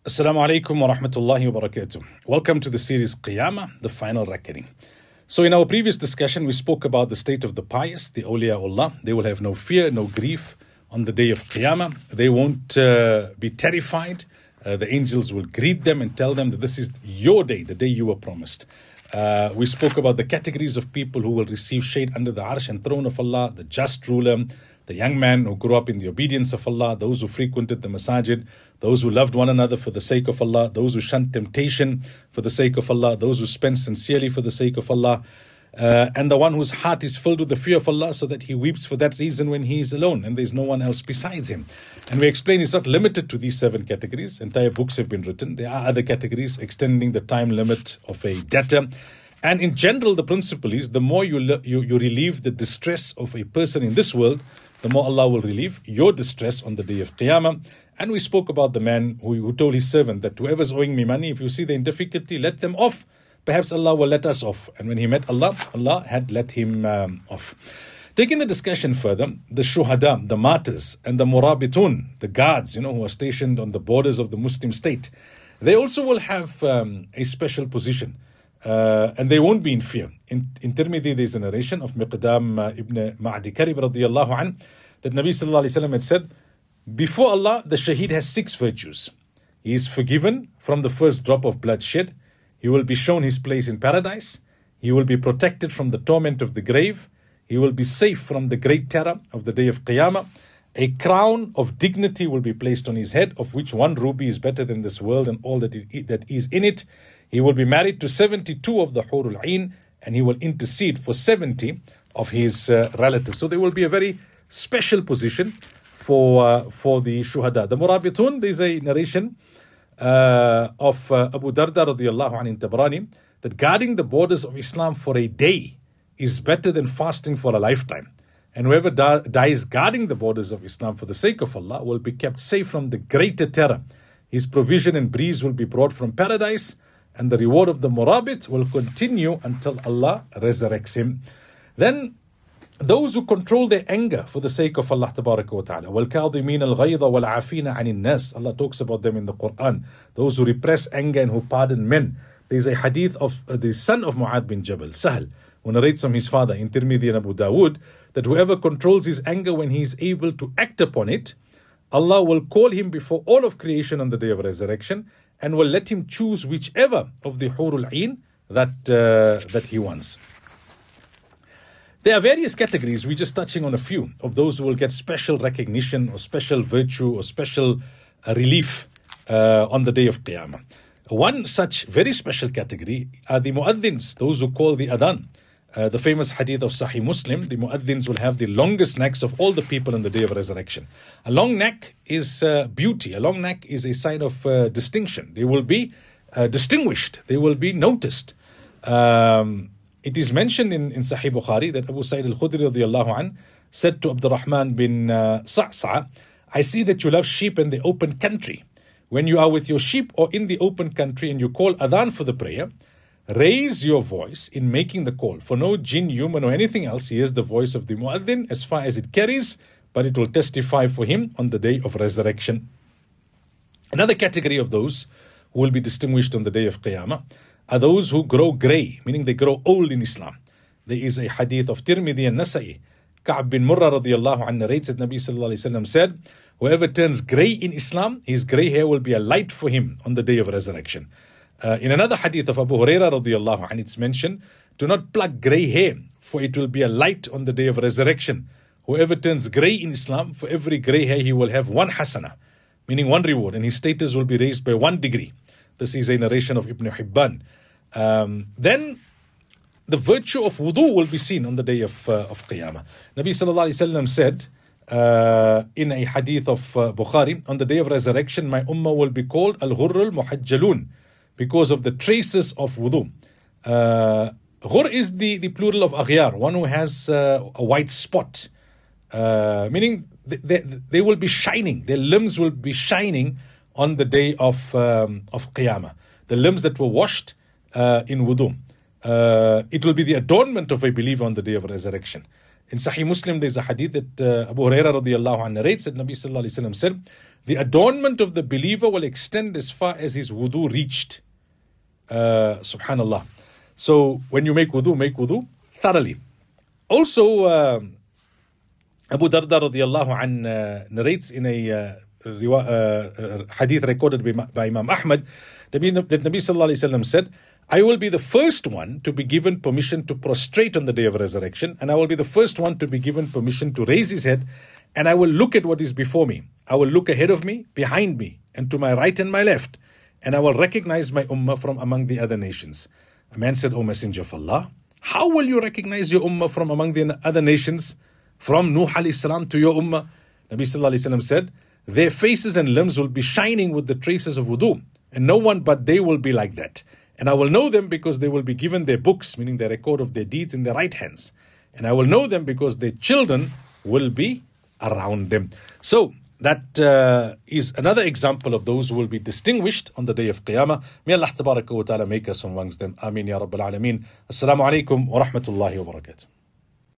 Assalamu alaikum wa rahmatullahi wa barakatuh. Welcome to the series Qiyamah, the final reckoning. So in our previous discussion, we spoke about the state of the pious, the awliyaullah. They will have no fear, no grief on the day of Qiyamah. They won't be terrified. The angels will greet them and tell them that this is your day, the day you were promised. We spoke about the categories of people who will receive shade under the arsh and throne of Allah, the just ruler, the young man who grew up in the obedience of Allah, those who frequented the masajid, those who loved one another for the sake of Allah, those who shunned temptation for the sake of Allah, those who spent sincerely for the sake of Allah, and the one whose heart is filled with the fear of Allah so that he weeps for that reason when he is alone and there is no one else besides him. And we explain it's not limited to these 7 categories. Entire books have been written. There are other categories extending the time limit of a debtor. And in general, the principle is the more you relieve the distress of a person in this world, the more Allah will relieve your distress on the day of Qiyamah. And we spoke about the man who told his servant that whoever's owing me money, if you see they're in difficulty, let them off. Perhaps Allah will let us off. And when he met Allah, Allah had let him off. Taking the discussion further, the shuhada, the martyrs, and the murabitun, the guards, who are stationed on the borders of the Muslim state, they also will have a special position. And they won't be in fear. In Tirmidhi, there's a narration of Miqdam ibn Ma'di Karib radiyallahu an, that Nabi sallallahu alayhi wa sallam had said, before Allah, the shaheed has 6 virtues. He is forgiven from the first drop of blood shed. He will be shown his place in paradise. He will be protected from the torment of the grave. He will be safe from the great terror of the day of Qiyamah. A crown of dignity will be placed on his head, of which 1 ruby is better than this world and all that is in it. He will be married to 72 of the Hurul Ain, and he will intercede for 70 of his relatives. So there will be a very special position for the shuhada. The murabitun, there is a narration of Abu Darda radiyallahu anhu in Tabrani, that guarding the borders of Islam for a day is better than fasting for a lifetime. And whoever dies guarding the borders of Islam for the sake of Allah will be kept safe from the greater terror. His provision and breeze will be brought from paradise, and the reward of the murabit will continue until Allah resurrects him. Then those who control their anger for the sake of Allah tabaraka wa ta'ala, وَالْكَاظِمِينَ الْغَيْظَ وَالْعَافِينَ عَنِ النَّاسِ, Allah talks about them in the Quran. Those who repress anger and who pardon men. There is a hadith of the son of Mu'adh bin Jabal, Sahal, who narrates from his father in Tirmidhi and Abu Dawood, that whoever controls his anger when he is able to act upon it, Allah will call him before all of creation on the day of resurrection and will let him choose whichever of the Hurul Ain that he wants. There are various categories. We're just touching on a few of those who will get special recognition or special virtue or special relief on the day of Qiyamah. One such very special category are the mu'adhins, those who call the adhan. The famous hadith of Sahih Muslim, the mu'adhins will have the longest necks of all the people on the day of resurrection. A long neck is beauty. A long neck is a sign of distinction. They will be distinguished. They will be noticed. It is mentioned in Sahih Bukhari that Abu Sa'id al-Khudri radiyallahu an said to Abdurrahman bin Sa'sa, I see that you love sheep in the open country. When you are with your sheep or in the open country and you call adhan for the prayer, raise your voice in making the call. For no jinn, human or anything else hears the voice of the mu'adhin as far as it carries, but it will testify for him on the day of resurrection. Another category of those who will be distinguished on the day of Qiyamah are those who grow grey, meaning they grow old in Islam. There is a hadith of Tirmidhi and Nasa'i. Ka'b bin Murrah radiyallahu anhu narrates that Nabi sallallahu alayhi wa sallam said, whoever turns grey in Islam, his grey hair will be a light for him on the day of resurrection. In another hadith of Abu Hurairah radiyallahu anhu, it's mentioned, do not pluck grey hair, for it will be a light on the day of resurrection. Whoever turns grey in Islam, for every grey hair he will have 1 hasana, meaning 1 reward, and his status will be raised by 1 degree. This is a narration of Ibn Hibban. Then the virtue of wudu will be seen on the day of Qiyamah. Nabi sallallahu alayhi wa sallam said in a hadith of Bukhari, on the day of resurrection, my ummah will be called al-ghurrul muhajjalun, because of the traces of wudu. Ghur is the plural of aghyar, one who has a white spot, meaning they will be shining, their limbs will be shining on the day of Qiyamah. The limbs that were washed in wudu. It will be the adornment of a believer on the day of resurrection. In Sahih Muslim, there's a hadith that Abu Hurairah radiyallahu anhu narrates that Nabi sallallahu alayhi wa sallam said the adornment of the believer will extend as far as his wudu reached. Subhanallah. So when you make wudu thoroughly. Also, Abu Darda radiallahu anh narrates in a hadith recorded by Imam Ahmad that Nabi sallallahu alayhi wasallam said, I will be the first one to be given permission to prostrate on the day of resurrection, and I will be the first one to be given permission to raise his head, and I will look at what is before me. I will look ahead of me, behind me, and to my right and my left, and I will recognize my ummah from among the other nations. A man said, O Messenger of Allah, how will you recognize your ummah from among the other nations? From Nuh alayhi salam to your ummah? Nabi sallallahu alayhi wasallam said, their faces and limbs will be shining with the traces of wudu, and no one but they will be like that. And I will know them because they will be given their books, meaning their record of their deeds, in their right hands. And I will know them because their children will be around them. So that is another example of those who will be distinguished on the day of Qiyamah. May Allah tabaraka wa ta'ala make us from amongst them. Ameen ya Rabbil Alameen. Assalamu alaikum wa rahmatullahi wa barakatuh.